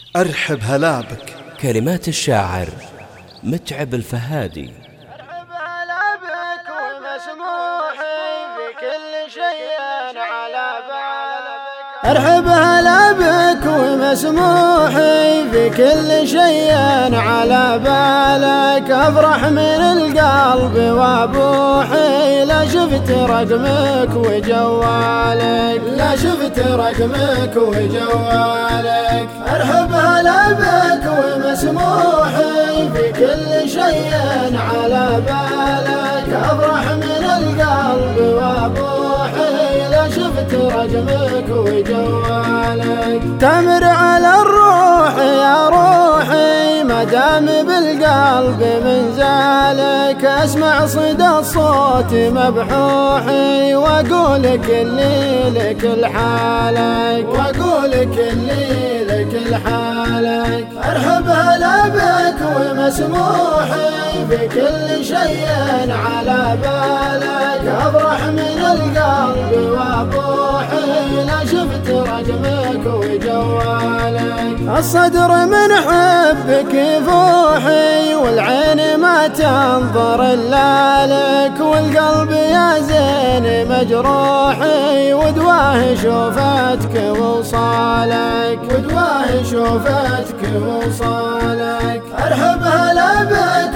أرحب هلا بك. كلمات الشاعر متعب الفهادي. أرحب هلا بك ومسموحي في كل شيء على بالك. أرحب هلا بك ومسموحي في كل شيء على بالك. أفرح من القلب وأبوحي لا شفت رقمك وجوالك، لا شفت رقمك وجوالك. أرحب هلا بك ومسموحي في كل شيء على بالك. أفرح من القلب وأبوحي لا شفت رقمك وجوالك. تمر على الروح يا روحي مدام بالقلب من زالك. أسمع صدى الصوت مبحوحي وأقولك اللي لك لحالك، وأقولك اللي لك لحالك. أرحب هلا بك ومسموحي في كل شيء على بالك. أفرح من القلب وأبوحي لا شفت رقمك وجوالك. الصدر من حبك يفوحي والعين ما تنظر إلا لك، والقلب يا زين مجروحي ودواه شوفتك ووصالك، ودواه شوفتك ووصالك. أرحب هلا بك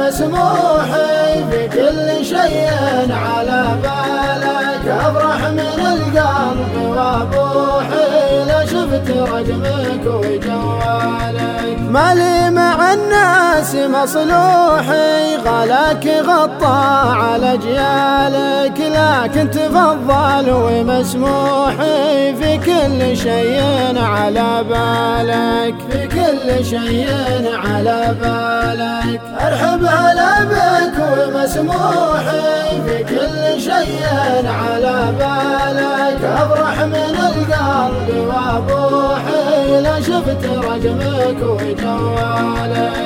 ومسموحي في كل شيء على بالك. أفرح من القلب وأبوحي لا شفت رقمك وجوالك. مالي مع الناس مصلوحي غلاك غطى على جيالك، لكن تفضل ومسموحي في كل شيء على بالك، في كل شيء على بالك. أرحب هلا بك ومسموحي في كل شيء على بالك. أفرح من القلب وأبوحي لا شفت رقمك وجوالك.